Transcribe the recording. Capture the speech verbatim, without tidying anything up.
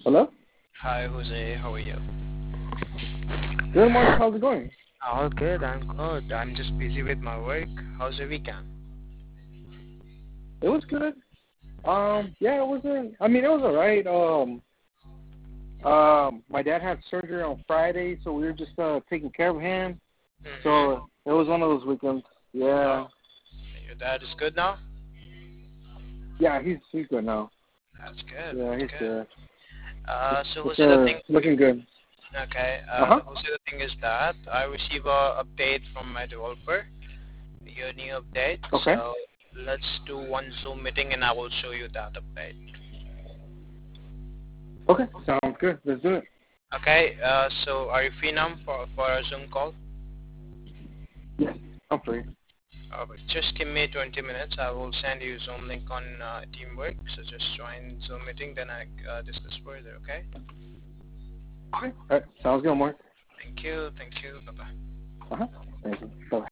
Hello? Hi, Jose. How are you? Good morning. How's it going? All good. I'm good. I'm just busy with my work. How's your weekend? It was good. Um, yeah, it wasn't. I mean, it was alright. Um, um, my dad had surgery on Friday, so we were just uh taking care of him. Mm-hmm. So it was one of those weekends. Yeah. Oh, your dad is good now? Yeah, he's he's good now. That's good. Yeah, That's he's good. good. Uh, so It's Jose, the uh thing. looking good. Okay. Uh Uh, huh. the Jose, the thing is that I receive a update from my developer. Your new update. Okay. So let's do one Zoom meeting, and I will show you that update. Okay. Sounds good. Let's do it. Okay. Uh, so are you free now for for a Zoom call? Yes, I'm free. Uh, just give me twenty minutes. I will send you Zoom link on uh, Teamwork. So just join Zoom meeting, then I uh, discuss further. Okay. Okay. All right. Sounds good, Mark. Thank you. Thank you. Bye bye. Uh huh. Thank you. Bye.